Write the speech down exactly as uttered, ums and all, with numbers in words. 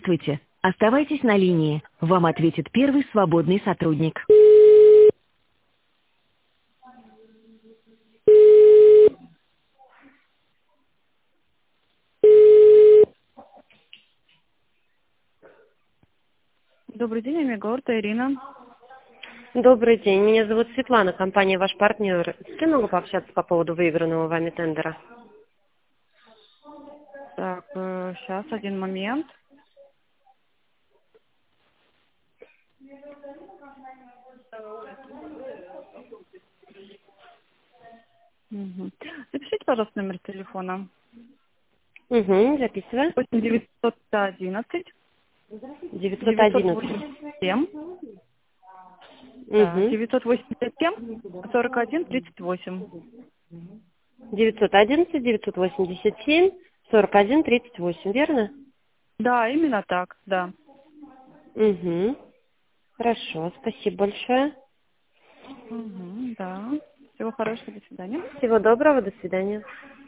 Здравствуйте. Оставайтесь на линии. Вам ответит первый свободный сотрудник. Добрый день, Амигорта, Ирина. Добрый день, меня зовут Светлана, компания «Ваш партнер». С кем могу пообщаться по поводу выигранного вами тендера? Так, сейчас, один момент. Мгм. Запишите, пожалуйста, номер телефона. Угу, записываю. восемь девятьсот одиннадцать девятьсот девятьсот одиннадцать. восемьдесят семь. Да, Угу. девятьсот восемьдесят семь сорок один тридцать восемь. девятьсот одиннадцать девятьсот восемьдесят семь сорок один тридцать восемь, верно? Да, именно так, да. Угу. Хорошо, спасибо большое. Угу, да. Всего хорошего, до свидания. Всего доброго, до свидания.